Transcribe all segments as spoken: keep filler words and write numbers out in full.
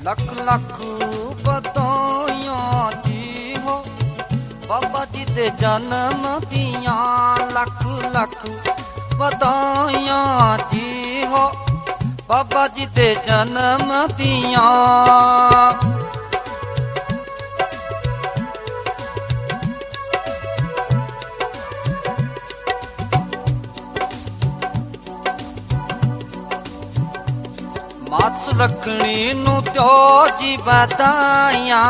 लख लख बधाइयां जी हो बाबा जी दे जन्म दियां, लख लख बधाइयां जी हो बाबा जी दे जन्म दियां। मात सुलखनी नू त्यो जी बधाइयां,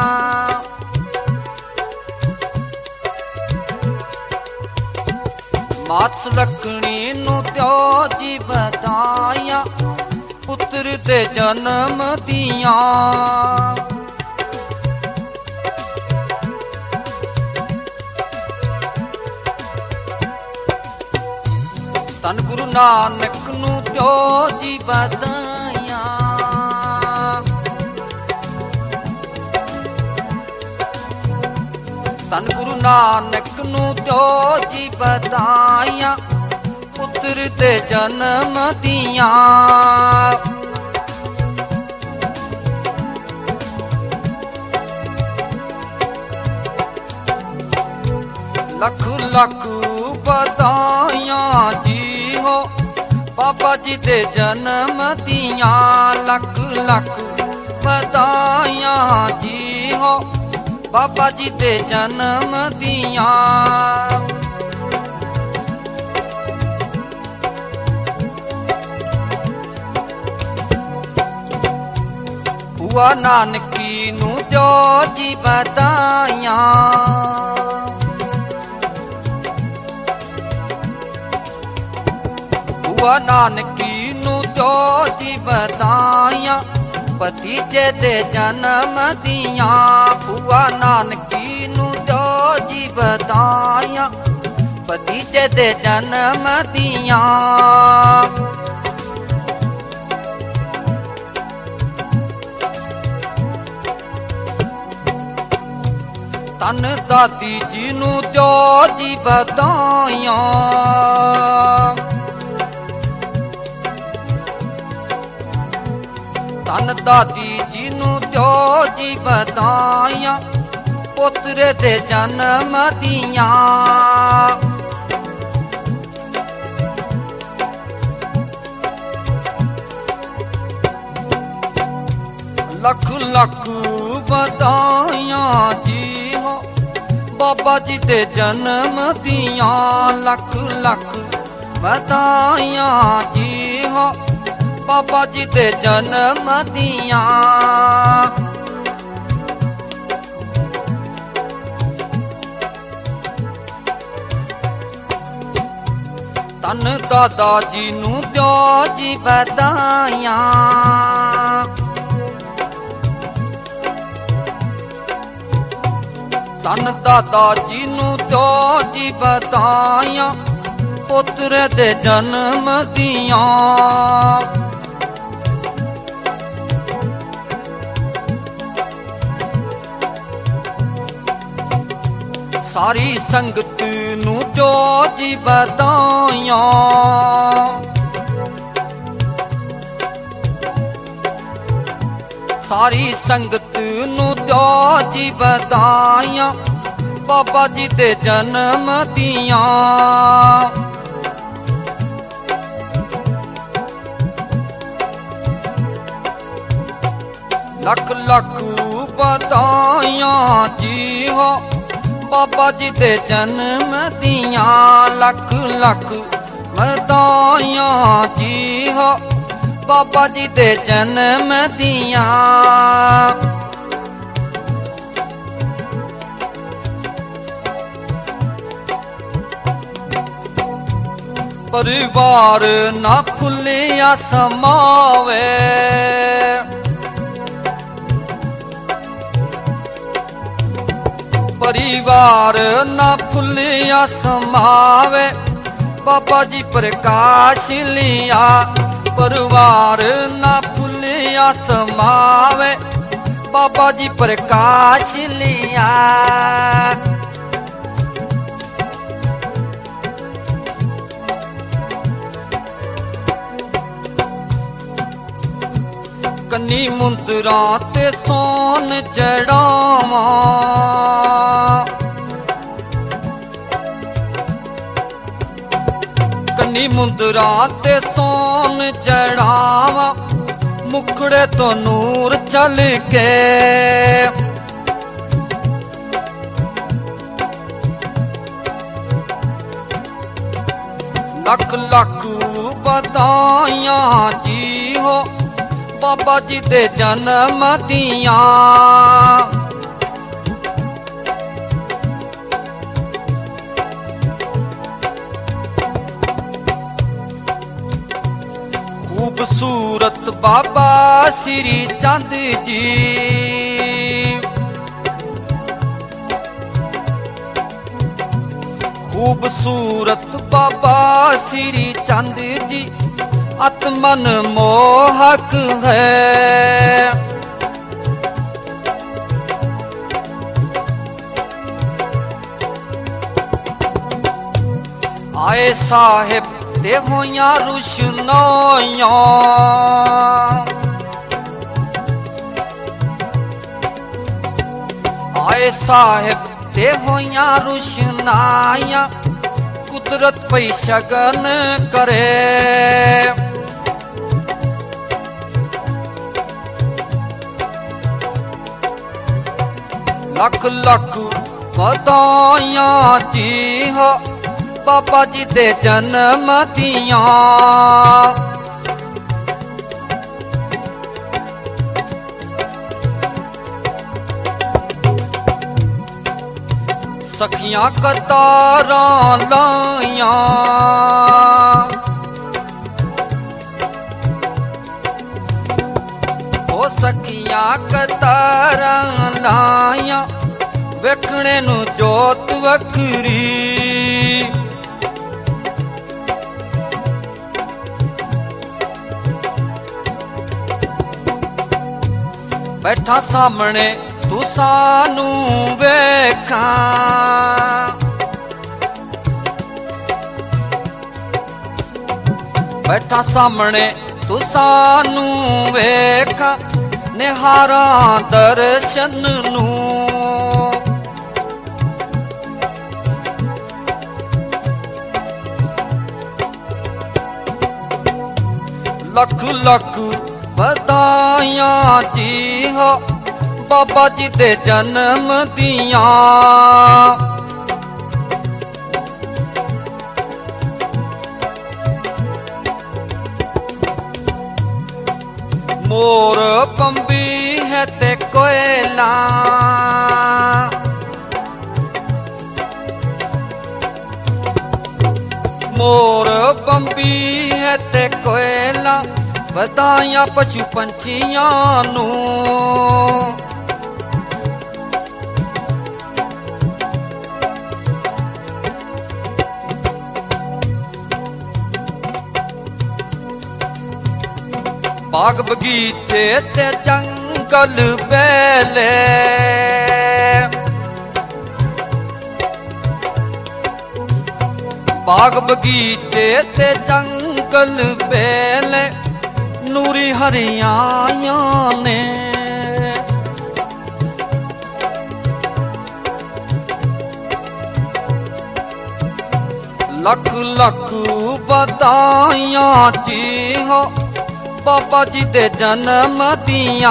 मात सुलखनी नू त्यो जी बधाइयां पुत्र दे जन्म दियां। धन गुरु नानक नू त्यो जी बधाइयां, धन गुरु नानक नू त्यो जी बधाइयां पुत्र दे जन्म दियां। लख लख बधाइयां जी हो बाबा जी दे जन्म दियां, लख लख बधाइयां जी हो बाबा जी दे जन्म दियां। बुआ नानकी नू दो जी बधाइयां, बुआ नानकी नू दो जी बधाइयां भतीजे दे जन्म दियां। बुआ नानकी नू दो जी बधाइयां भतीजे दे जन्म दियां। धन दादी जी नू दो जी बधाइयां, धन दादी जी नू दो जी बधाइयां पुत्र दे जन्म दियां। लख लख बधाइयां जी हो बाबा जी दे जन्म दियां, लख लख बधाइयां जी हो बाबा जी दे जन्म दियां। धन दादा जी नू दो जी बधाइयां, धन दादा जी नू दो जी बधाइयां पुत्र दे जन्म दियां। सारी संगत नू दो जी बधाइयां, सारी संगत नू दो जी बधाइयां बाबा जी दे जन्म दियां। लख लख बधाइयां जी हो बाबा जी दे जन्म दियां, लख लख बधाइयां जी हो बाबा जी दे जन्म दियां। परिवार ना खुलिया समावे, परिवार ना फुलिया समावे बाबा जी प्रकाश लिया। परिवार ना फुलिया समावे बाबा जी प्रकाश लिया। कनी मुंदरा ते सोन चढ़ावा कनी मुंदरा ते सोन चढ़ावा मुखड़े तो नूर चल के लख लख बधाइयां जी हो बाबा जी दे जन्म दियां खूबसूरत बाबा श्री चंद जी खूबसूरत बाबा श्री चंद जी आत्मन मोहक है आए साहिब ते होया रुशनाइयां आए साहिब ते होया रुशनाइयां कुदरत पई शगन करे लख लख बधाइयां जी हो बाबा जी दे जन्म दियां सखियां कतारां लाइयां ओ सखियां कतारां लाइयां वेखणे नू जोत वखरी बैठा सामने तू सानू वेखा बैठा सामने तू सानू वेखा निहारा दर्शन नू लख लख बधाइयां जी हो बाबा जी दे जन्म दियां मोर पंबी है ते कोयला मोर पंबी है ते कोयला बधाइयां पशु पंछियां नू बाग बगीचे ते जंगल बेले बाग बगीचे ते जंगल बेले नूरी हरियायां ने लख लख बधाइयां जी हो बाबा जी दे जन्म दियां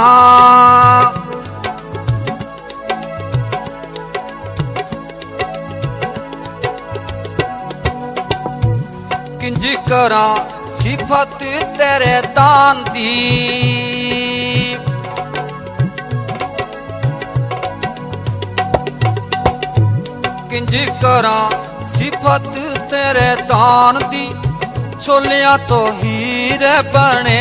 किंज करा सिफत तेरे दान दी किंज करा सिफत तेरे दान दी छोलिया तो हीरे बने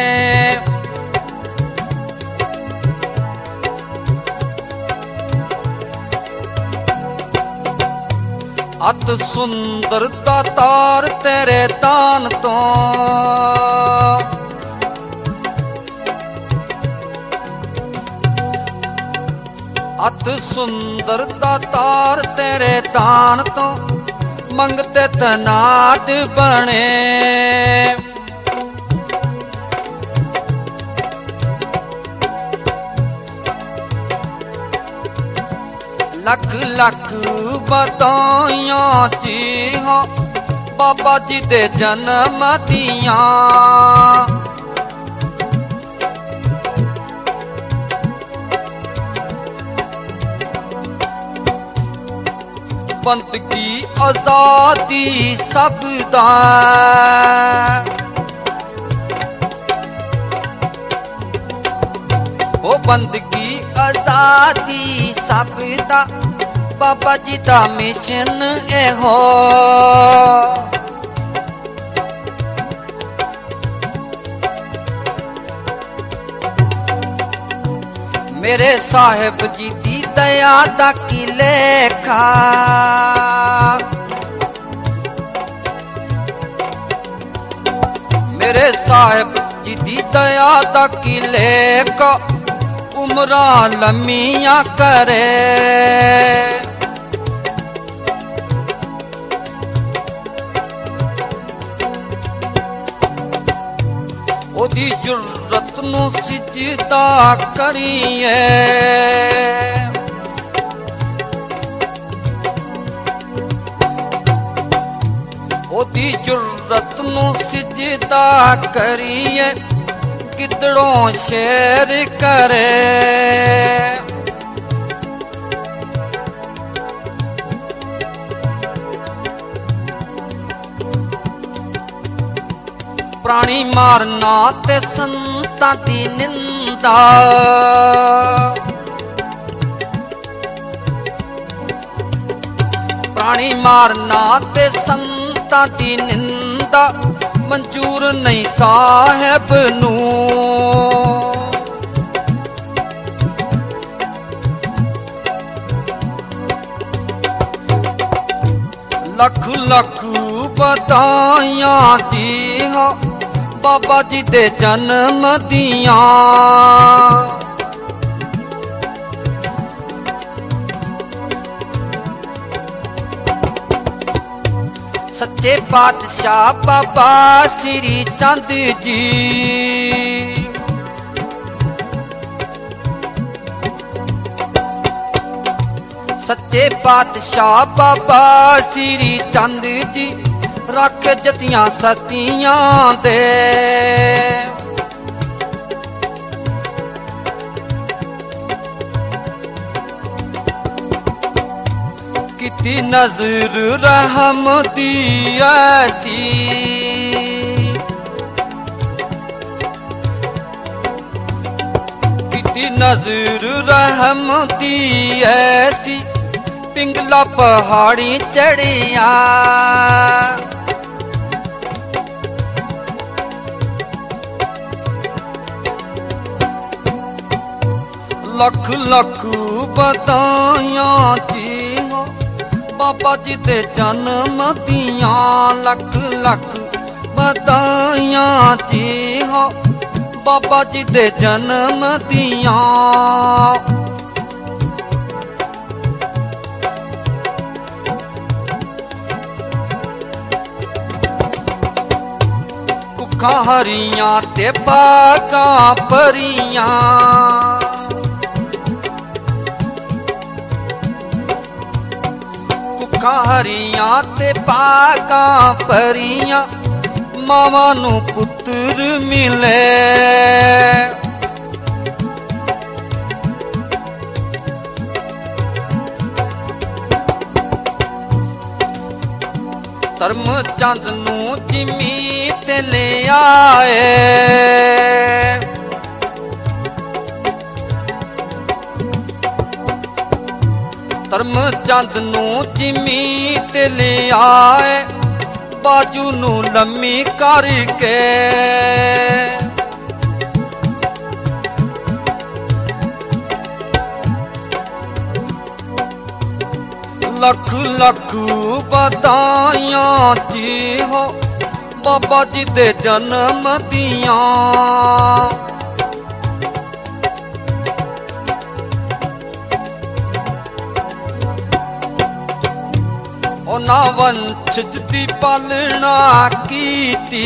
अत सुंदर दातार तेरे दान तो अत सुंदर दातार तेरे दान तो मंगते तनाट बने लख लख बधाइयां जी हो बाबा जी दे जन्म दियां। बंदगी आजादी सब दा ओ बंदगी आजादी सब दा बाबा जी दा मिशन ए हो। मेरे साहिब जी दी दया दा की लेखा मेरे साहिब जी दी दया दा की लेखा उमरा लम्मिया करे। ओदी जुर्रत नू सिजदा करिए ओदी जुर्रत नू सिजदा करिए गिदड़ों शेर करे। प्राणी मारना ते संतां दी निंदा प्राणी मारना ते संतां दी निंदा मंजूर नहीं साहिब नू। लख लख बधाइयां जी हो बाबा जी दे जन्म दियां। सच्चे पातशाह बाबा श्री चंद जी सच्चे पातशाह बाबा श्री चंद जी रख जतियां सतियां दे। किती नजर रहम दी ऐसी किती नजर रहम दी ऐसी पिंगला पहाड़ी चढ़िया। लख लख बधाइयां जी हो बाबा जी दे जन्म दियां। लख लख बधाइयां जी हो बाबा जी दे जन्म दियां। कुखा हरियां ते बागां परियां कुखा हरियां ते बागां परियां मावां नू पुत्र मिले। धर्म चंद नू जिमी ते ले आए धर्म चंद नू जिमी ते ले आए बाजू नू लम्मी करके। लख लख बधाइयां जी हो बाबा जी दे जन्म दियां। उन्हां वंशज दी पालना कीती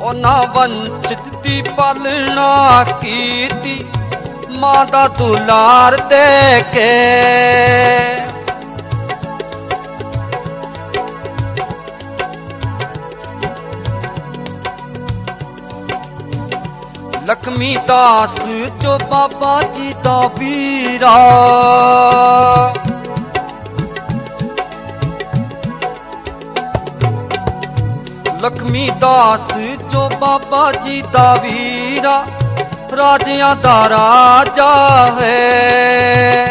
ਉਹਨਾਂ ਵੰਚਿਤ ਦੀ ਪਾਲਣਾ ਕੀਤੀ ਮਾਂ ਦਾ ਦੁਲਾਰ ਦੇ ਕੇ लक्ष्मी दास जो बाबा जी दा वीरा लक्ष्मी दास जो बाबा जी दा वीरा राजियां दा राजा है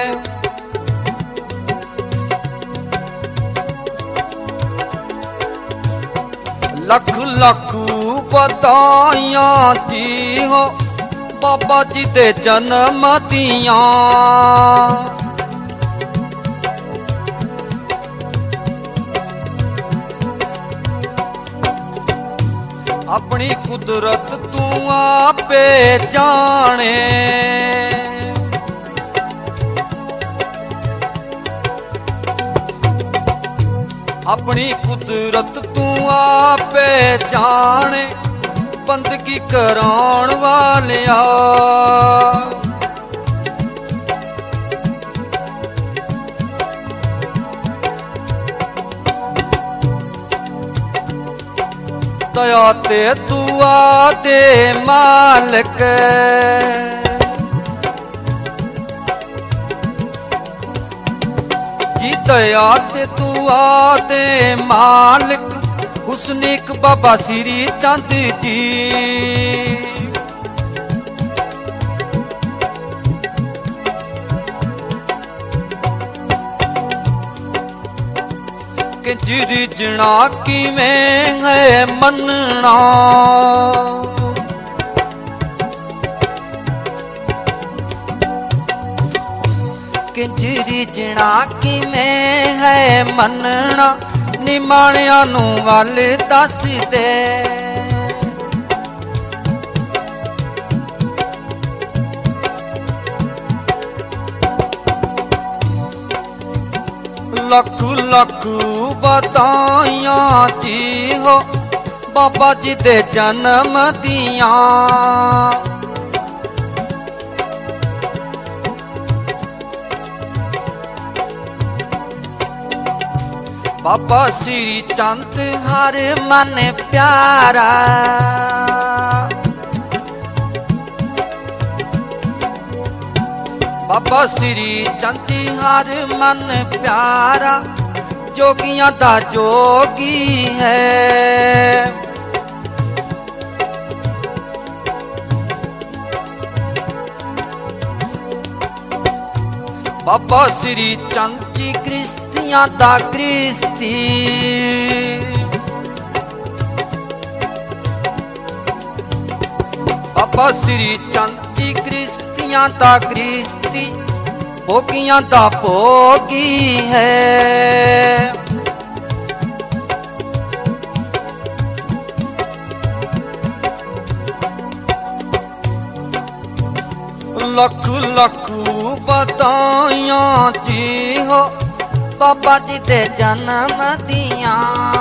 लख लख बधाइयां जी हो बाबा जी दे जन्म दियां अपनी कुदरत तू आपे जाने अपनी कुदरत तू आपे जाने बंदगी कराउण वालिया दया ते दुआ दे मालिक दया ते दुआ दे मालिक हुस्निक बाबा श्री चंद जी के जिरी जना किवें है मनना जिरी जना कि मैं है मनना निमाणिया नू वल दस दे लख लख बधाइयां जी हो बाबा जी दे जन्म दियां बाबा श्री चंद हर मन प्यारा बाबा श्री चंद हर मन प्यारा जोगियां दा जोगी है बाबा श्री चंद जी क्रिस्तियां दा क्रिस्ती बाबा श्री चंद जी क्रिस्तियां दा क्रिस्ती भोगियां दा भोगी है लख लख बधाइयां जी हो बाबा जी दे जन्म दियां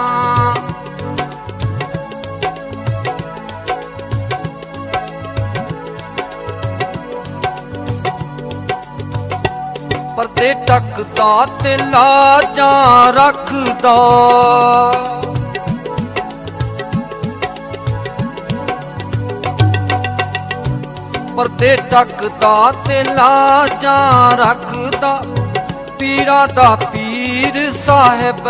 परदे टकदा ते लाजां रखदा परदे टकदा ते लाजां रखदा पीरा दा पीर साहिब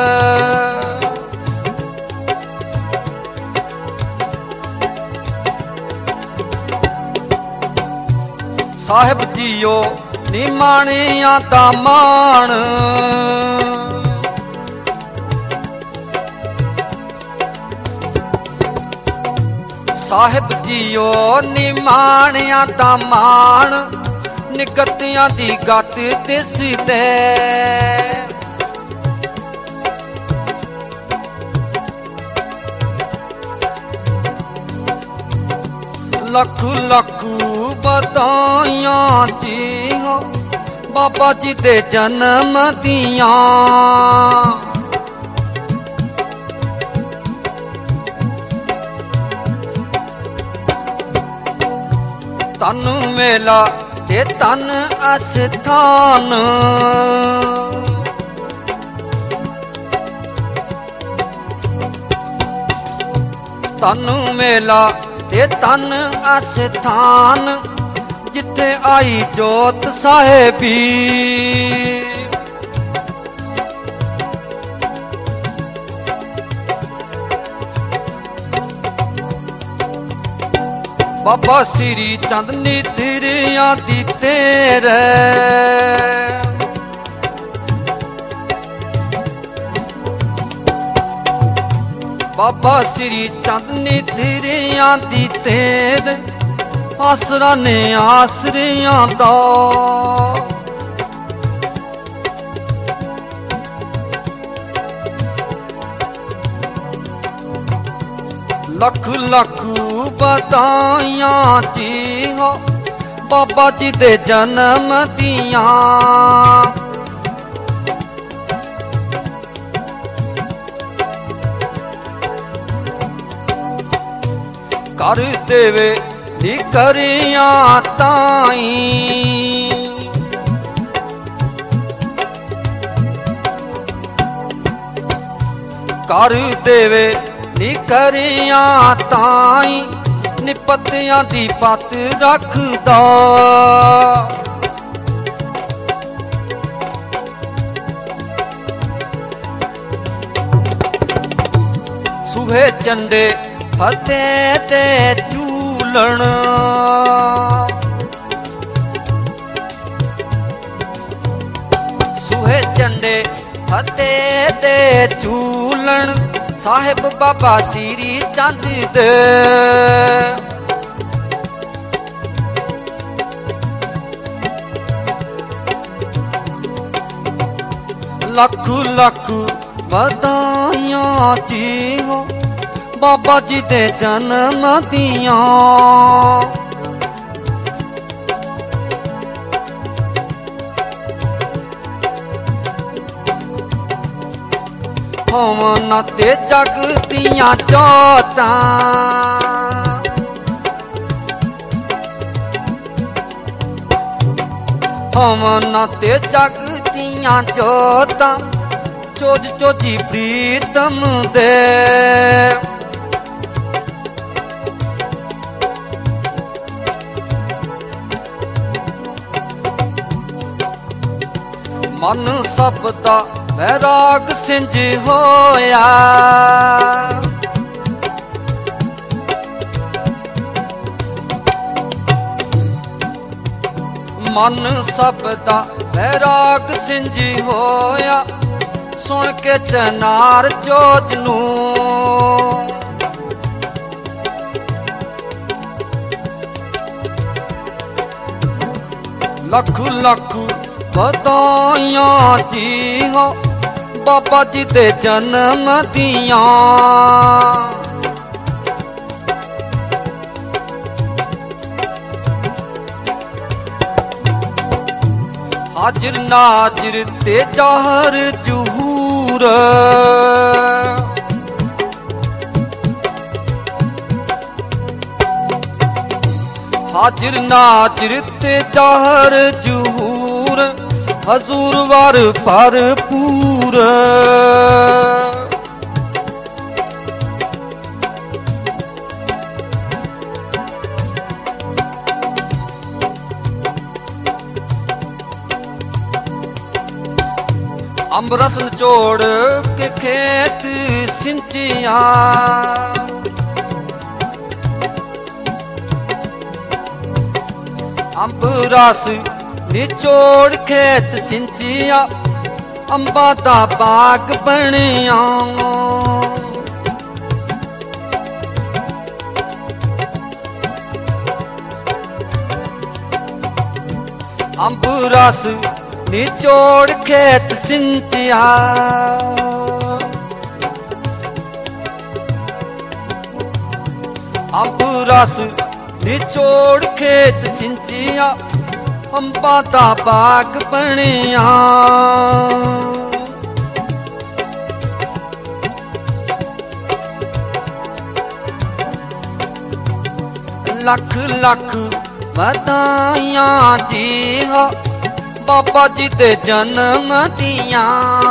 साहिब जियो निमाणिया दा मान साहिब जियो निमाणिया दा मान निगतियां दी गत दिसदे लख लख बधाइयां जी हो बाबा जी दे जन्म दियां तन मेला ते तन अस्थान तन मेला ते तन अस्थान जिथे आई जोत साहेबी बाबा श्री चंद निधिरिया दी तेरे बाबा श्री चंद निधिरिया दी तेरे आसरा ने आसरिया दा लख लख बधाइयां जी हो बाबा जी दे जन्म दियां कर देवे दी करियां ताई कर देवे नी करियां ताई निपत्तियां दी पत रखदा सुहे चंडे फतेह ते झूलण सुहे चंडे फतेह ते झूलण साहिब बाबा श्री चंद दे लख लख बधाइयां जी हो बाबा जी दे जन्म दियां होवन ते जग दियां जोतां होवन ते जग दियां जोतां चोज चोजी प्रीतम दे मन सब दा वैराग सिंज होया मन सब दा वैराग सिंज होया सुन के चनार चोज नू लख लख बधाइयां जी हो बाबा जी दे जन्म दियां हाजिर नाजिर ते जाहर जुहूर हाजिर नाजिर ते जाहर जुहूर हजूर वार भरपूर अमरस निचोड़ के खेत सिंचिया अम्बरस निचोड़ खेत सिंचिया अंबा दा बाग बनिया अम्बरस निचोड़ खेत सिंचिया अम्बरस निचोड़ खेत सिंचिया अंबा दा बाग बनिया लख लख ਵਧਾਈਆਂ ਜੀ ਹੋ ਬਾਬਾ ਜੀ ਦੇ ਜਨਮ ਦੀਆਂ।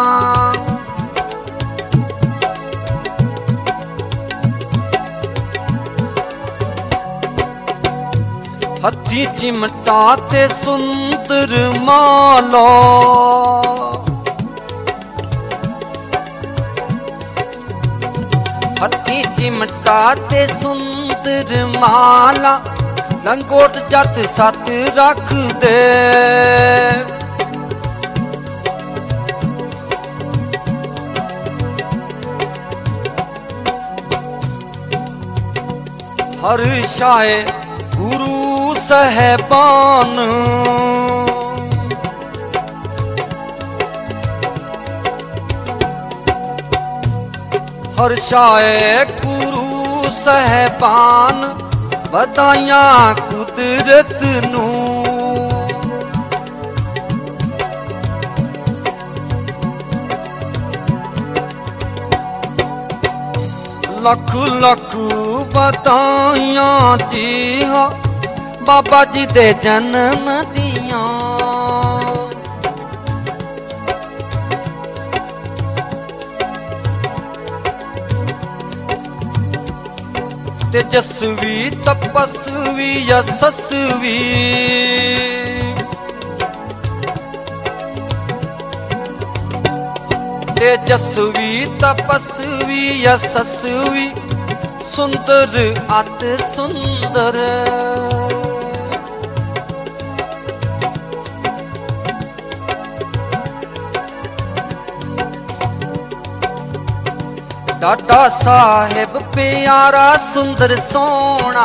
हथी चिमटा ते सुंदर माला, हथी चिमटा ते सुंदर माला लंगोट जत सत रख दे। हर शाये गुरु सहबान, हर शाये गुरु सहबान ਵਧਾਈਆਂ ਕੁਦਰਤ ਨੂੰ। ਲੱਖ ਲੱਖ ਵਧਾਈਆਂ ਜੀ ਹੋ ਬਾਬਾ ਜੀ ਦੇ ਜਨਮ ਦੀਆਂ। तेजस्वी तपस्वी यशस्वी, तेजस्वी तपस्वी यशस्वी सुंदर अति सुंदर। डाडा साहेब प्यारा सुंदर सोना,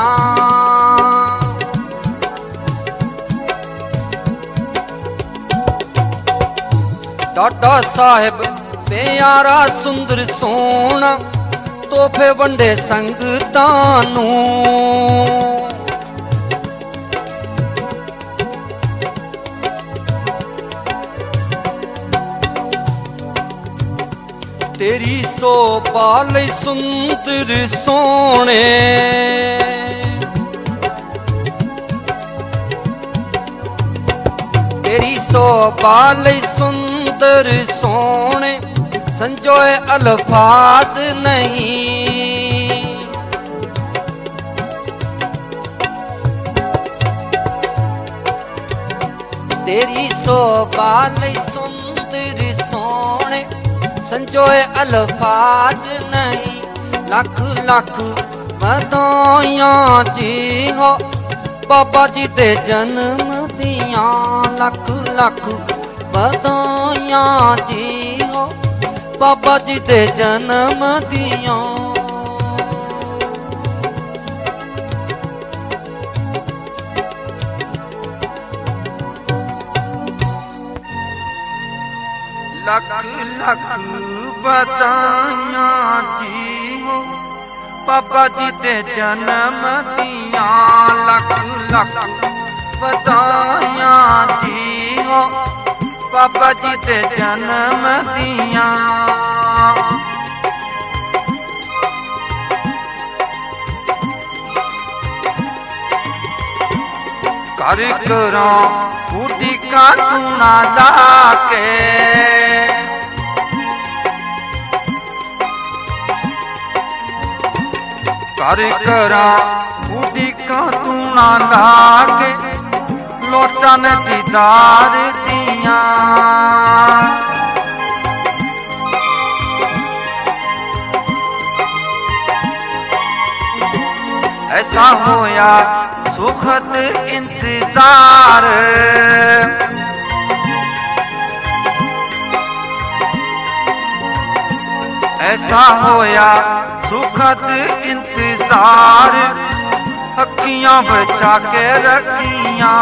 डाडा साहेब प्यारा सुंदर सोना तोहफे वंडे संगतां नूं। तेरी शोभा लई सुंदर सोने, तेरी शोभा लई सुंदर सोने संजोए अल्फाज नहीं। तेरी शोभा लई सुंदर सोने संजोए अल्फाज नहीं। लख लख ਵਧਾਈਆਂ जी हो बाबा जी दे जन्म दियां। लख लख ਵਧਾਈਆਂ जी हो बाबा जी दे जन्म दियां। लख लख ਵਧਾਈਆਂ जी हो बाबा जी दे जन्म दियां। लख लख ਵਧਾਈਆਂ जी हो बाबा जी दे जन्म दियां। कर करो बूटी का चूना ला के, कर करा बूटी का चूना ला के लोचन दीदार दिया। ऐसा होया सुखद इंतजार, ऐसा होया सुखद इंतजार। अखियां बचा के रखियां,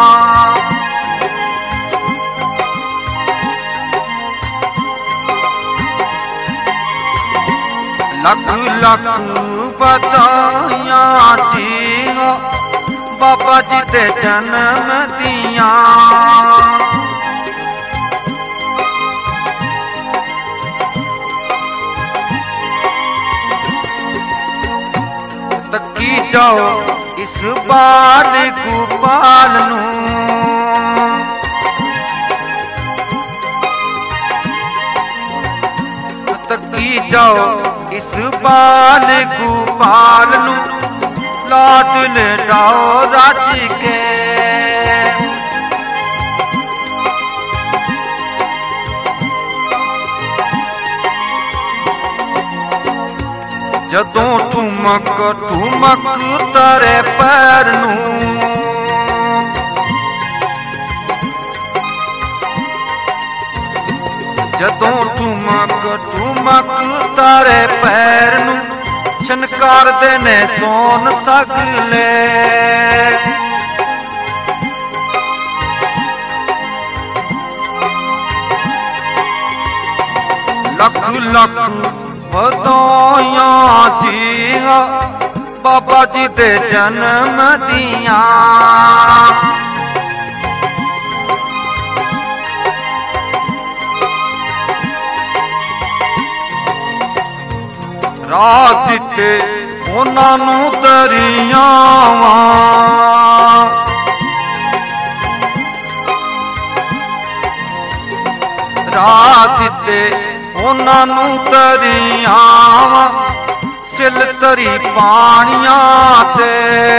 लख लख ਵਧਾਈਆਂ जी हो बाबा जी दे जन्म दियां। तकी जाओ इस बाल गोपाल नूं तकी जाओ इस बाल गोपाल नूं लाड लडाओ रज के जदों ठुमक ठुमक तारे पैर नूं जदों ठुमक ठुमक तारे पैर नूं छनकार दे ने सोन सगले लख लख ਵਧਾਈਆਂ ਜੀਆਂ बाबा जी दे जन्म दियां राह दिते उन्हां नूं दरियावां राह दिते उन्हां नूं दरियावां सिल तरी पानियां ते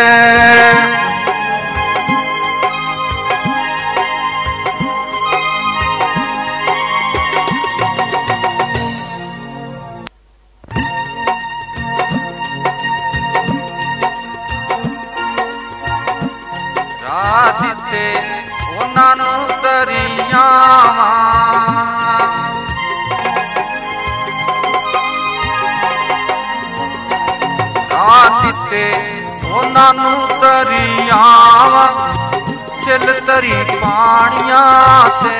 राह दिते उन्हां नूं दरियावां दिते उन्हां नूं दरियावां सिल तरी पानियां ते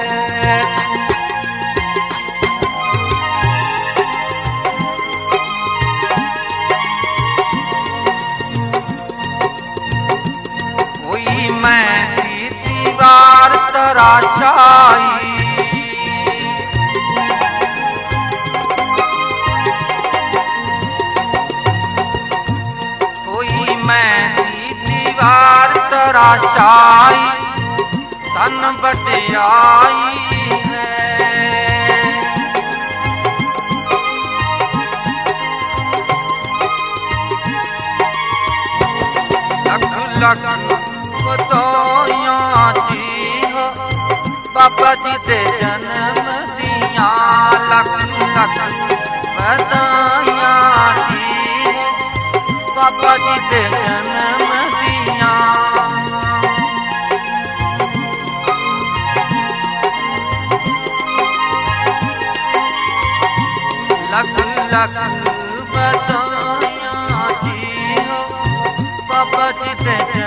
होई मैं दीवार तराशाई दीवार तराशाई तन बटियाई है लख लख ਵਧਾਈਆਂ जी हो बाबा जी दे जन्म दियां लख लख ਵਧਾਈਆਂ जी हो बाबा जी दे जन्म लख लख ਵਧਾਈਆਂ जी हो बाबा जी दे